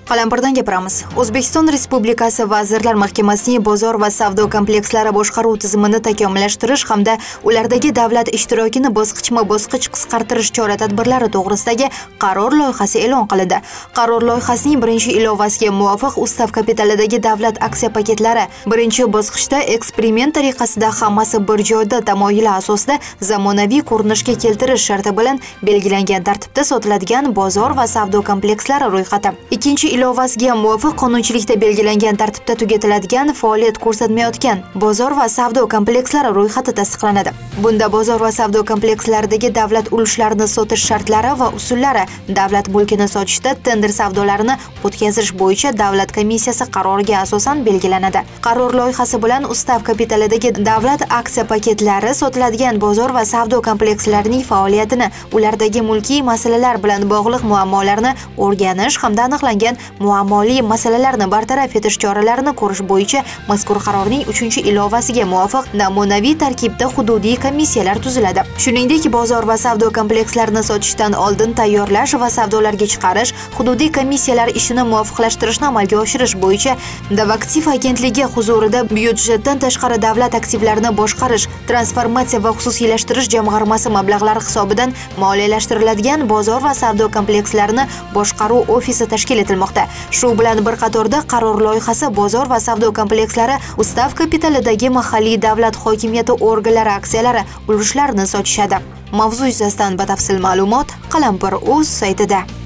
Qalampirdan gapiramiz. O'zbekiston Respublikasi Vazirlar Mahkamasining bozor va savdo komplekslari boshqaruv tizimini takomillashtirish hamda ulardagi davlat ishtirokini bosqichma-bosqich qisqartirish chora-tadbirlari to'g'risidagi qaror loyihasi e'lon qilindi. Qaror loyihasining birinchi ilovasiga muvofiq ustav kapitalidagi davlat aksiya paketlari birinchi bosqichda eksperiment tariqasida hammasi bir joyda tamoyili asosida zamonaviy ko'rinishga keltirish sharti bilan belgilangan tartibda sotiladigan bozor va savdo komplekslari ro'yxati. Ikkinchi ilovasiga muvofiq qonunchilikda belgilangan tartibda tugatiladigan faoliyat ko'rsatmayotgan bozor va savdo komplekslari ro'yxati tasdiqlanadi. Bunda bozor va savdo komplekslaridagi davlat ulushlarini sotish shartlari va usullari, davlat mulkini sotishda tender savdolarini o'tkazish bo'yicha davlat komissiyasi qaroriga asosan belgilanadi. Qaror loyihasi bilan ustav kapitalidagi davlat aksiya paketlari sotiladigan bozor va savdo komplekslarining faoliyatini, ulardagi mulkiy masalalar bilan bog'liq muammolarni o'rganish hamda aniqlangan muammoli masalalarni bartaraf etish choralarini ko'rish bo'yicha mazkur qarorning 3-ilovasiga muvofiq namunaviy tarkibda hududiy komissiyalar tuziladi. Shuningdek, bozor va savdo komplekslarini sotishdan oldin tayyorlash va savdolarga chiqarish, hududiy komissiyalar ishini muvofiqlashtirishni amalga oshirish bo'yicha Davaktiv agentligi huzurida byudjetdan tashqari davlat aktivlarini boshqarish, transformatsiya va xususiylashtirish jamg'armasi mablag'lari hisobidan moliyalashtiriladigan bozor va savdo komplekslarini boshqaruv ofisi tashkil etilmoqda. Shu bilan bir qatorda qaror loyihasi bozor va savdo komplekslari ustav kapitalidagi mahalliy davlat hokimiyati organlari aksiyalari ulushlarini sotishadi. Mavzu yuzasidan batafsil ma'lumot Qalampir.uz saytida.